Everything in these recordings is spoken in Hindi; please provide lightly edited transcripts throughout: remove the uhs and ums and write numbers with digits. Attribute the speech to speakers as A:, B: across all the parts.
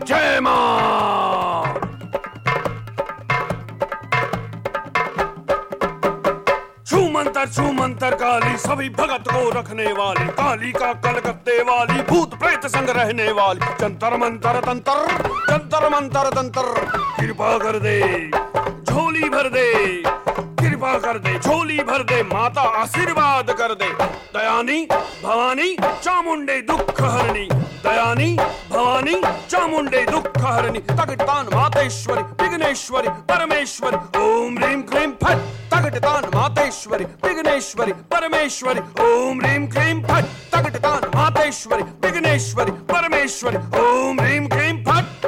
A: जय मां। छू मंतर काली, सभी भगत को रखने वाली, काली का कलकत्ते वाली, भूत प्रेत संग रहने वाली, जंतर मंतर तंत्र, जंतर मंतर तंत्र, कृपा कर दे झोली भर दे, कृपा कर दे झोली भर दे, माता आशीर्वाद कर दे। दयानी भवानी चामुंडे दुख हरणी, दयानी भवानी चामुंडे दुख हरणी, तगटान मातेश्वरी विघ्नेश्वरी परमेश्वरी, ओम ह्रीं क्लीं फट, तगटान मातेश्वरी विघ्नेश्वरी परमेश्वरी, ओम ह्रीं क्लीं फट, तगटान मातेश्वरी विघ्नेश्वरी परमेश्वरी, ओम ह्रीं क्लीं फट।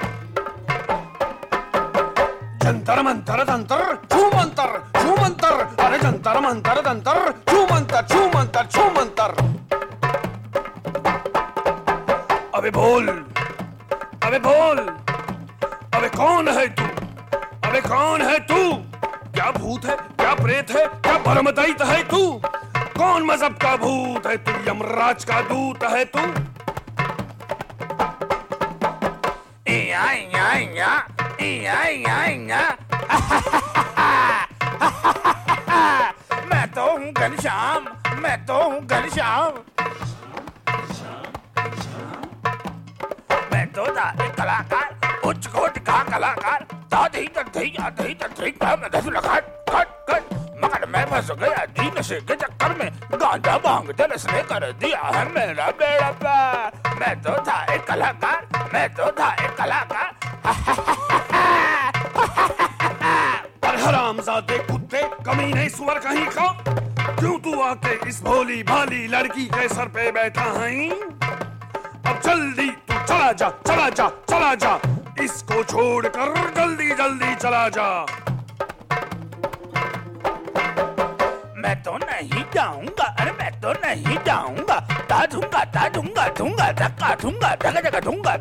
A: जंतर मंतर तंत्र छू मंतर, अरे जंतर मंतर तंत्र छू मंतर। अबे बोल, अबे कौन है तू, अबे कौन है तू? क्या भूत है, क्या प्रेत है, क्या भरमदैत है तू? कौन मजहब का भूत है तू, यमराज का दूत है तू?
B: मैं तो हूँ घनश्याम, मैं तो हूँ घनश्याम, मैं तो था एक कलाकार, उच्च कोटि का कलाकार, मगर मैं फंस गया जी नशे के चक्कर में, गांजा भांग जलस ने कर दिया है मेरा बेड़ा पार। मैं तो था एक कलाकार, मैं तो था एक कलाकार।
A: हरामजादे कुत्ते कमीने सुअर कहीं का, क्यों तू आके इस भोली भाली लड़की के सर पे बैठा है? अब जल्दी तू चला जा, इसको छोड़कर जल्दी चला जा।
B: मैं तो नहीं जाऊंगा, अरे मैं तो नहीं जाऊंगा, दूंगा धक्का दूंगा, जगह दूंगा,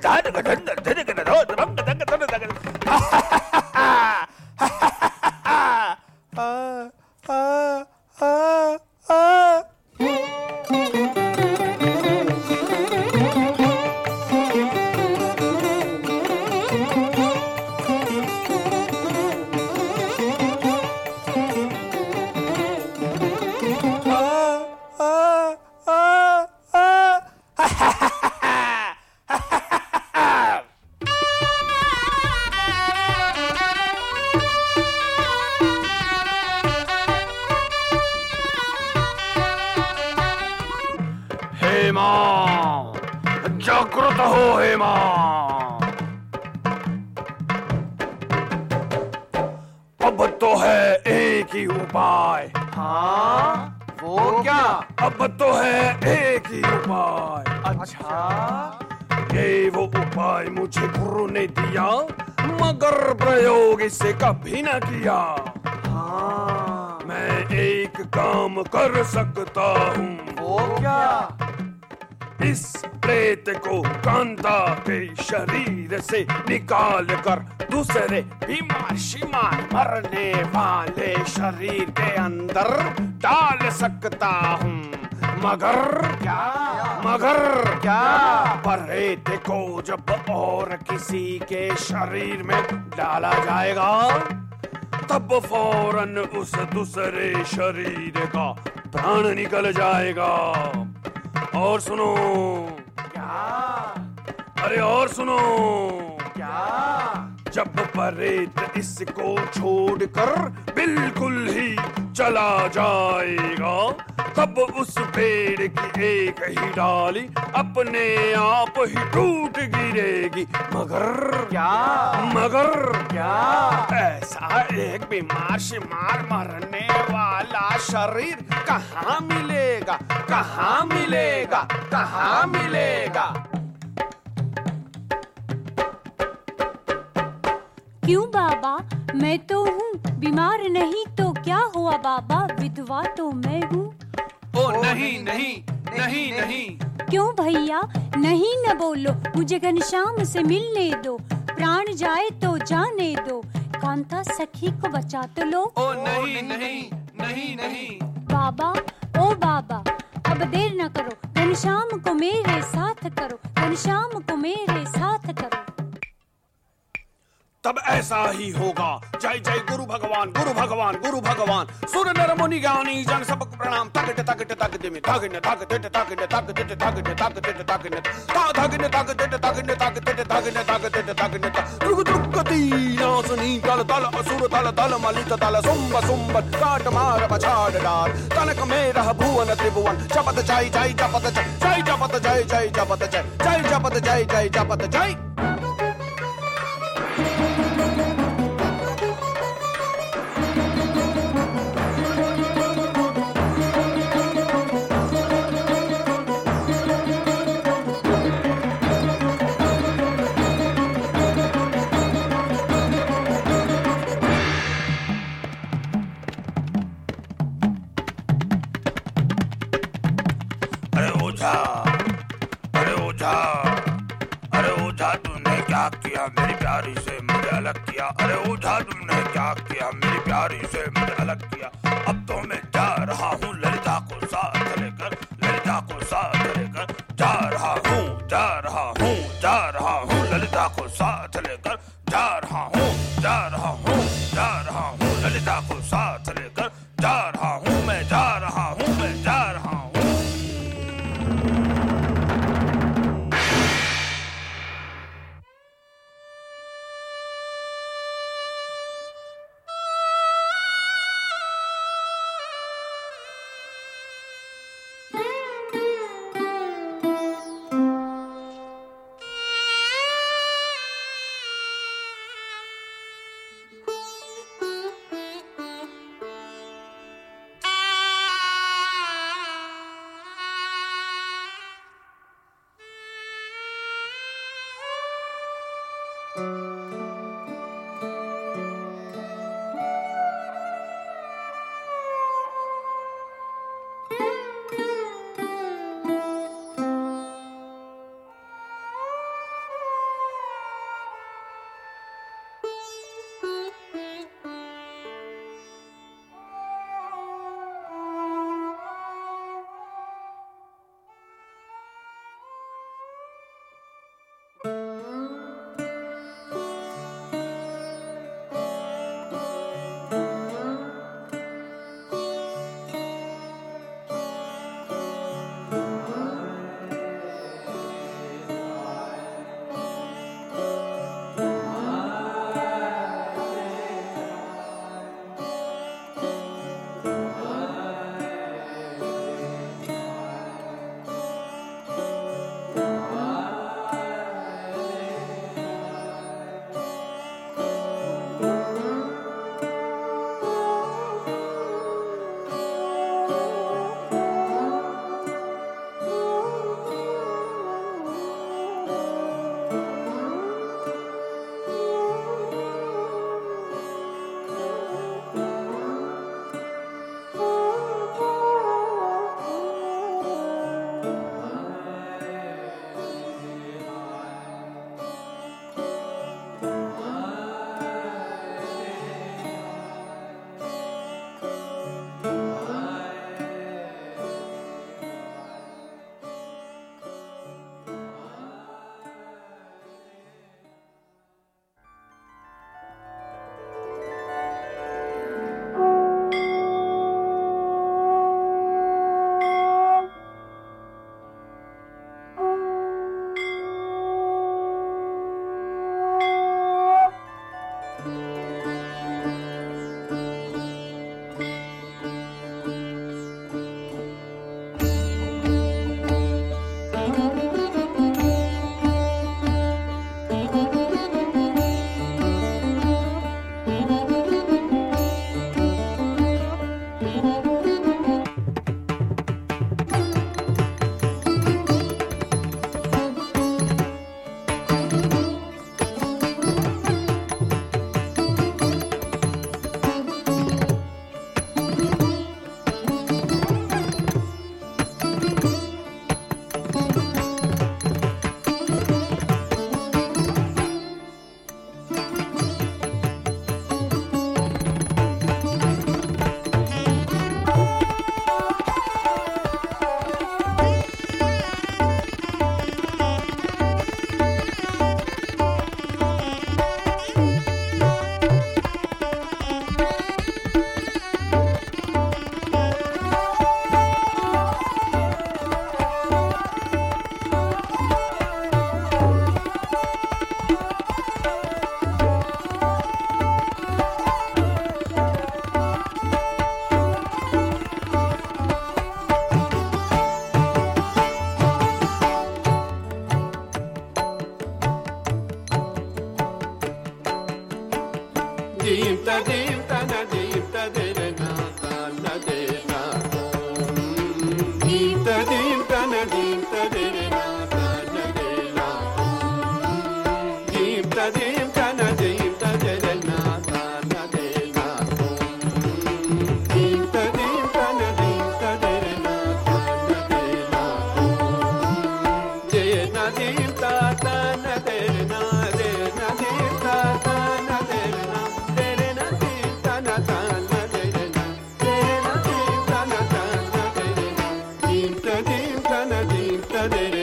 A: जागृत हो हे मां। अब तो है एक ही उपाय।
C: हाँ, वो क्या?
A: अब तो है एक ही उपाय।
C: अच्छा,
A: ये वो उपाय मुझे गुरु ने दिया, मगर प्रयोग इसे कभी न किया।
C: हाँ,
A: मैं एक काम कर सकता हूँ।
C: वो क्या?
A: इस प्रेत को कांता के शरीर से निकाल कर दूसरे बीमार शिमार मरने वाले शरीर के अंदर डाल सकता हूँ। मगर क्या प्रेत को जब और किसी के शरीर में डाला जाएगा, तब फौरन उस दूसरे शरीर का प्राण निकल जाएगा। और सुनो,
C: क्या?
A: अरे और सुनो,
C: क्या?
A: जब प्रेत इसको छोड़कर बिल्कुल ही चला जाएगा, तब उस पेड़ की एक ही डाली अपने आप ही टूट गिरेगी। मगर क्या? ऐसा एक बीमार शिमार मरने वाला शरीर कहाँ मिलेगा?
D: क्यों बाबा, मैं तो हूँ, बीमार नहीं तो क्या हुआ बाबा, विधवा तो मैं हूँ।
C: ओ नहीं।
D: क्यों भैया, नहीं न बोलो, मुझे घनश्याम से मिलने दो, प्राण जाए तो जाने दो, कांता सखी को बचा तो लो।
C: ओ नहीं।
D: बाबा, ओ बाबा, अब देर न करो, घनश्याम को मेरे साथ करो, घनश्याम को मेरे साथ करो।
A: तब ऐसा ही होगा। जय जय गुरु भगवान, गुरु भगवान, गुरु भगवान। सुर नर मुनि ज्ञानी जन सबको प्रणाम। तगट तगट तग दिमि तगने तग दिट तगने तग दिट तगने तग दिट तगने ता तगने तग दिट तगने तग दिट तगने तग दिट तगने दुर्ग दुर्गति नासनी तल तल असुर तल तल मलित तल सुंब सुंब काट मार पछाड़ डार तनक में रह भुवन त्रिभुवन। जपत जय जय जपत जय जय जपत जय जय जपत जय जय जपत जय जय जपत जय।
B: किया मेरी प्यारी से मुझे अलग किया। अरे ओझा तुमने क्या किया मेरी प्यारी से मुझे अलग किया। अब तो मैं जा रहा हूँ ललिता को साथ लेकर, ललिता को साथ लेकर जा रहा हूँ, जा रहा हूँ, जा रहा हूँ ललिता को साथ लेकर जा रहा हूँ, जा रहा हूँ, जा रहा हूँ ललिता को साथ लेकर जा रहा हूँ, मैं जा रहा हूँ, मैं जा रहा हूँ।
A: दीम तदीम तनदीम तदेरना तनदेना दीम तदीम तनदीम तदेरना तनदेना दीम तदीम तनदीम तदेरना तनदेना दीम तदीम तनदीम तदेरना तनदेना जय नदीम तनदेना
E: Ding,